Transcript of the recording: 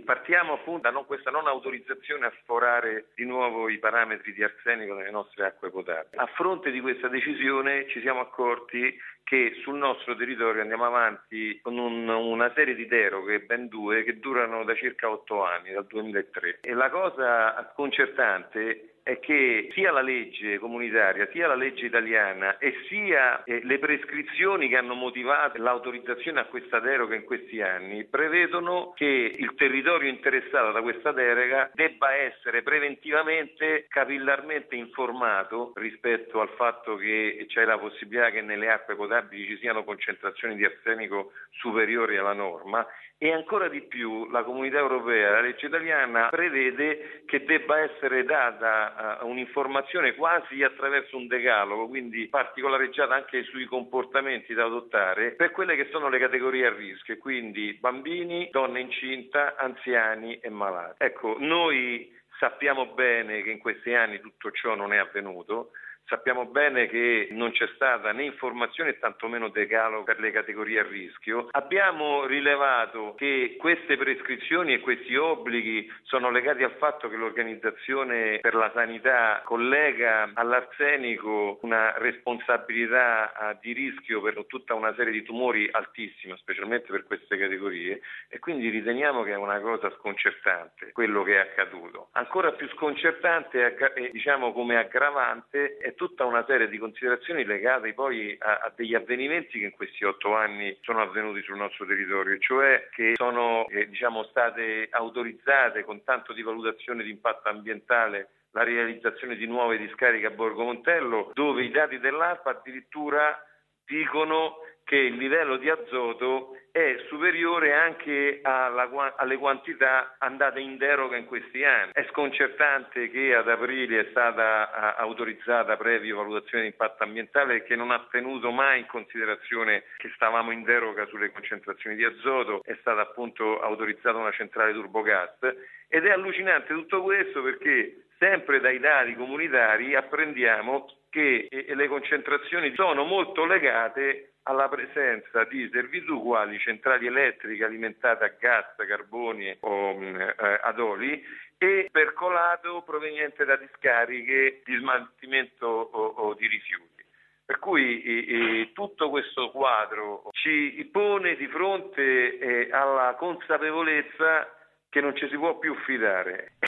partiamo appunto da questa non autorizzazione a sforare di nuovo i parametri di arsenico nelle nostre acque potabili. A fronte di questa decisione ci siamo accorti che sul nostro territorio andiamo avanti con una serie di deroghe, ben due, che durano da circa 8 anni, dal 2003. E la cosa sconcertante è che sia la legge comunitaria, sia la legge italiana e sia le prescrizioni che hanno motivato l'autorizzazione a questa deroga in questi anni prevedono che il territorio interessato da questa deroga debba essere preventivamente, capillarmente informato rispetto al fatto che c'è la possibilità che nelle acque potabili ci siano concentrazioni di arsenico superiori alla norma. E ancora di più la Comunità Europea, la legge italiana, prevede che debba essere data un'informazione quasi attraverso un decalogo, quindi particolareggiata anche sui comportamenti da adottare per quelle che sono le categorie a rischio, quindi bambini, donne incinta, anziani e malati. Ecco, noi sappiamo bene che in questi anni tutto ciò non è avvenuto. Sappiamo bene che non c'è stata né informazione e tantomeno decalogo per le categorie a rischio. Abbiamo rilevato che queste prescrizioni e questi obblighi sono legati al fatto che l'Organizzazione per la Sanità collega all'arsenico una responsabilità di rischio per tutta una serie di tumori altissima, specialmente per queste categorie, e quindi riteniamo che è una cosa sconcertante quello che è accaduto. Ancora più sconcertante e diciamo come aggravante è tutta una serie di considerazioni legate poi a degli avvenimenti che in questi 8 anni sono avvenuti sul nostro territorio, cioè che sono state autorizzate con tanto di valutazione di impatto ambientale la realizzazione di nuove discariche a Borgo Montello, dove i dati dell'ARPA addirittura dicono che il livello di azoto è superiore anche alle quantità andate in deroga in questi anni. È sconcertante che ad aprile è stata autorizzata previa valutazione di impatto ambientale e che non ha tenuto mai in considerazione che stavamo in deroga sulle concentrazioni di azoto. È stata appunto autorizzata una centrale turbogas ed è allucinante tutto questo perché sempre dai dati comunitari apprendiamo che le concentrazioni sono molto legate alla presenza di servitù quali centrali elettriche alimentate a gas, carboni o ad oli e percolato proveniente da discariche di smaltimento o di rifiuti. Per cui tutto questo quadro ci pone di fronte alla consapevolezza che non ci si può più fidare.